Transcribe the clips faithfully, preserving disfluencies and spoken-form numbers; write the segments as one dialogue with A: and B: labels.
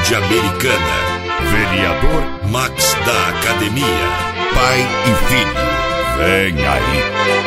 A: de Americana. Vereador Max da Academia. Pai e filho. Vem aí.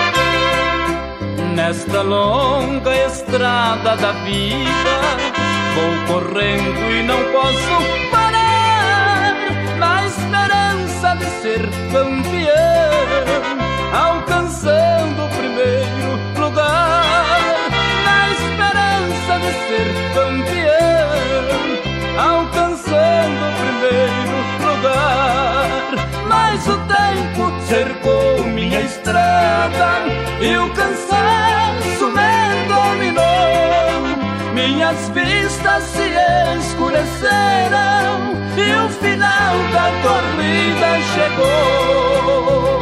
B: Nesta longa estrada da vida, vou correndo e não posso parar, na esperança de ser campeão, alcançando o primeiro lugar. Na esperança de ser campeão, alcançando o primeiro lugar. Mas o tempo cercou minha estrada e o cansaço me dominou. Minhas vistas se escureceram e o final da corrida chegou.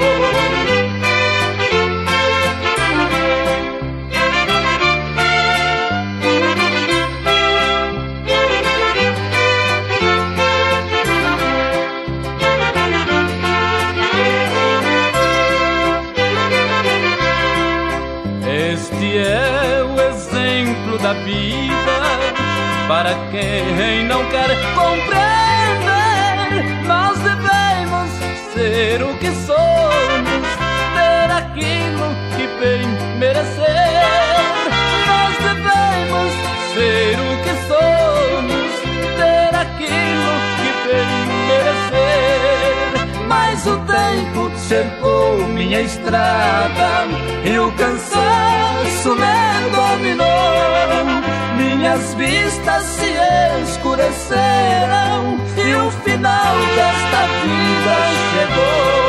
B: Este é o exemplo da vida para quem não quer compreender. Nós devemos ser o que somos, ter aquilo que bem merecer. Nós devemos ser o que somos, ter aquilo que bem merecer. Mas o tempo cercou minha estrada e o cansaço me dominou. Minhas vistas se escureceram e o final desta vida chegou.